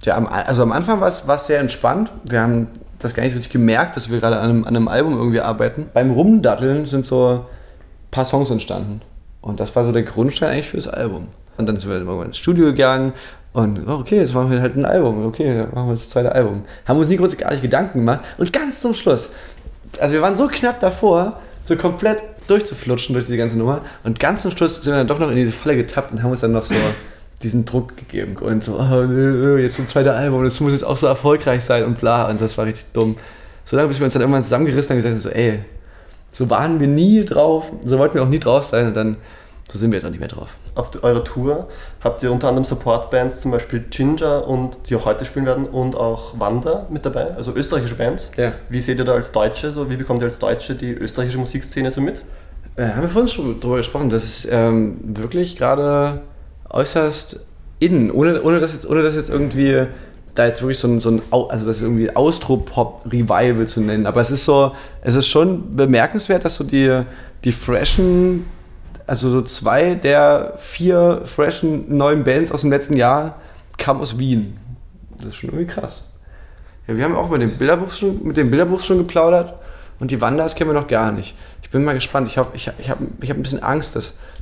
Ja, also am Anfang war es sehr entspannt. Wir haben das gar nicht so richtig gemerkt, dass wir gerade an einem Album irgendwie arbeiten. Beim Rumdatteln sind so ein paar Songs entstanden. Und das war so der Grundstein eigentlich für das Album. Und dann sind wir irgendwann ins Studio gegangen und okay, jetzt machen wir halt ein Album. Okay, dann machen wir das zweite Album. Haben uns nie großartig Gedanken gemacht. Und ganz zum Schluss, also wir waren so knapp davor, so komplett durchzuflutschen durch diese ganze Nummer. Und ganz zum Schluss sind wir dann doch noch in diese Falle getappt und haben uns dann noch so diesen Druck gegeben. Und so, jetzt so ein zweites Album, das muss jetzt auch so erfolgreich sein und bla. Und das war richtig dumm. So lange, bis wir uns dann irgendwann zusammengerissen haben und gesagt haben, so so waren wir nie drauf, so wollten wir auch nie drauf sein und dann, so sind wir jetzt auch nicht mehr drauf. Auf eurer Tour habt ihr unter anderem Supportbands, zum Beispiel Ginger und die auch heute spielen werden und auch Wanda mit dabei, also österreichische Bands. Ja. Wie seht ihr da als Deutsche, wie bekommt ihr als Deutsche die österreichische Musikszene so mit? Haben wir vorhin schon drüber gesprochen, das ist wirklich gerade äußerst innen, ohne das jetzt irgendwie da jetzt wirklich also das irgendwie Austro-Pop-Revival zu nennen, aber es ist schon bemerkenswert, dass so die freshen, also so 2 der 4 freshen neuen Bands aus dem letzten Jahr kamen aus Wien. Das ist schon irgendwie krass. Ja, wir haben auch mit dem Bilderbuch schon geplaudert und die Wandas kennen wir noch gar nicht. Ich bin mal gespannt, ich hab ein bisschen Angst,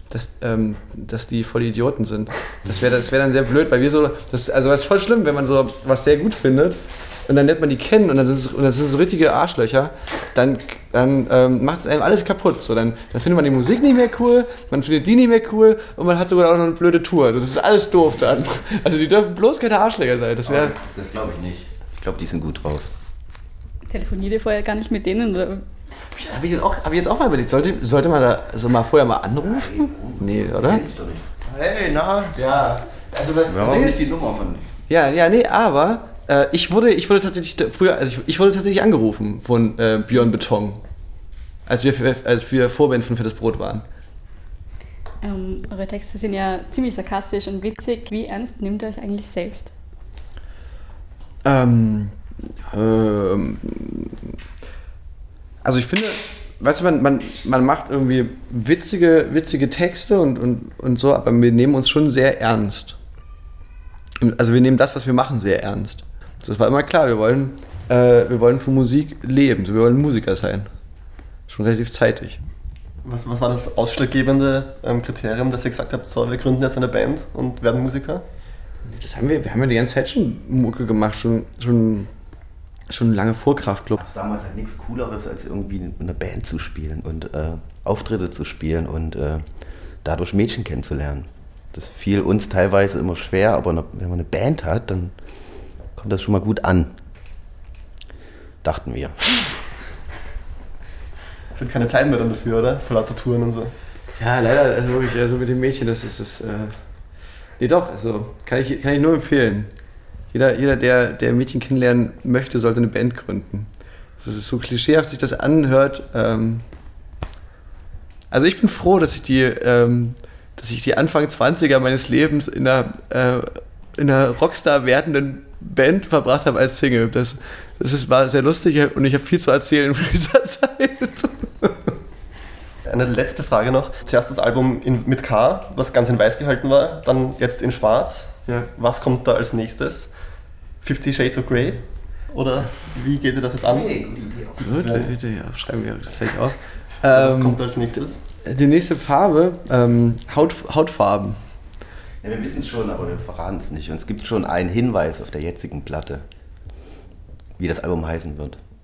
dass die voll Idioten sind. Das wäre dann sehr blöd, weil das ist voll schlimm, wenn man so was sehr gut findet und dann lernt man die kennen und dann sind es so richtige Arschlöcher, dann macht es einem alles kaputt. So, dann findet man die Musik nicht mehr cool, man findet die nicht mehr cool und man hat sogar auch noch eine blöde Tour. Also das ist alles doof dann. Also die dürfen bloß keine Arschlöcher sein. Das glaube ich nicht. Ich glaube, die sind gut drauf. Telefoniert ihr vorher gar nicht mit denen? Oder? Hab ich jetzt auch mal überlegt, sollte man da so mal vorher mal anrufen? Nee, oder? Kennt sich doch nicht. Hey, na? Ja. Also, wir haben nicht die Nummer von denen. Ja, nee, aber ich wurde tatsächlich angerufen von Björn Beton, als wir Vorband von Fettes Brot waren. Eure Texte sind ja ziemlich sarkastisch und witzig. Wie ernst nehmt ihr euch eigentlich selbst? Also ich finde, weißt du, man macht irgendwie witzige Texte und so, aber wir nehmen uns schon sehr ernst. Also wir nehmen das, was wir machen, sehr ernst. Das war immer klar, wir wollen von Musik leben, wir wollen Musiker sein. Schon relativ zeitig. Was war das ausschlaggebende Kriterium, dass ihr gesagt habt, so, wir gründen jetzt eine Band und werden Musiker? Wir haben ja die ganze Zeit schon Mucke gemacht, schon lange vor Kraftklub. Gab es damals halt nichts Cooleres, als irgendwie in einer Band zu spielen und Auftritte zu spielen und dadurch Mädchen kennenzulernen. Das fiel uns teilweise immer schwer, aber wenn man eine Band hat, dann kommt das schon mal gut an. Dachten wir. Es wird keine Zeit mehr dann dafür, oder? Vor lauter Touren und so. Ja, leider, also wirklich, also mit den Mädchen, das ist nee doch, also kann ich nur empfehlen. Jeder, der Mädchen kennenlernen möchte, sollte eine Band gründen. Das ist so klischeehaft sich das anhört. Also ich bin froh, dass ich die Anfang 20er meines Lebens in einer Rockstar werdenden Band verbracht habe als Single. War sehr lustig und ich habe viel zu erzählen von dieser Zeit. Eine letzte Frage noch. Zuerst das Album mit K, was ganz in weiß gehalten war, dann jetzt in schwarz. Ja. Was kommt da als nächstes? 50 Shades of Grey? Oder wie geht ihr das jetzt an? Hey, gute Idee. Ja, schreiben wir das gleich auf. Was kommt als nächstes? Die nächste Farbe, Hautfarben. Ja, wir wissen es schon, aber wir verraten es nicht. Und es gibt schon einen Hinweis auf der jetzigen Platte, wie das Album heißen wird.